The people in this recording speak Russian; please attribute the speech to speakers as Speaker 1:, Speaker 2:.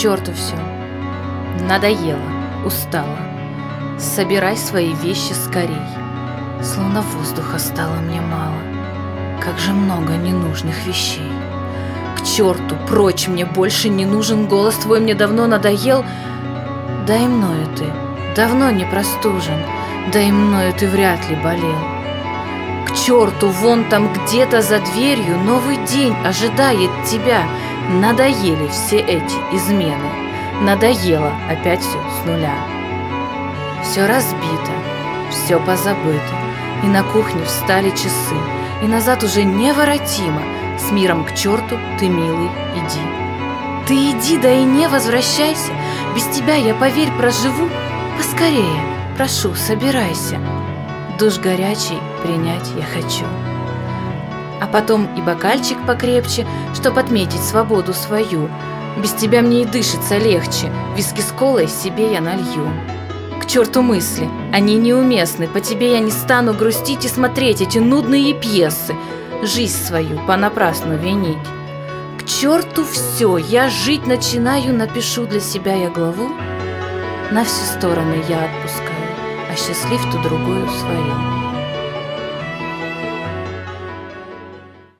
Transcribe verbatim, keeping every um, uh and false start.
Speaker 1: черту все. Надоело, устала. Собирай свои вещи скорей. Словно воздуха стало мне мало. Как же много ненужных вещей. К черту, прочь, мне больше не нужен. Голос твой мне давно надоел. Да и мною ты давно не простужен. Да и мною ты вряд ли болел. К черту, вон там где-то за дверью новый день ожидает тебя. Надоели все эти измены. Надоело опять все с нуля. Все разбито, все позабыто. И на кухне встали часы. И назад уже неворотимо. С миром к черту ты, милый, иди. Ты иди, да и не возвращайся. Без тебя я, поверь, проживу. Поскорее, прошу, собирайся. Душ горячий принять я хочу. А потом и бокальчик покрепче, чтоб отметить свободу свою. Без тебя мне и дышится легче. Виски с колой себе я налью. К черту мысли, они неуместны. По тебе я не стану грустить и смотреть эти нудные пьесы. Жизнь свою понапрасну винить. К черту все, я жить начинаю. Напишу для себя я главу. На все стороны я отпускаю, а счастлив ту другую свою.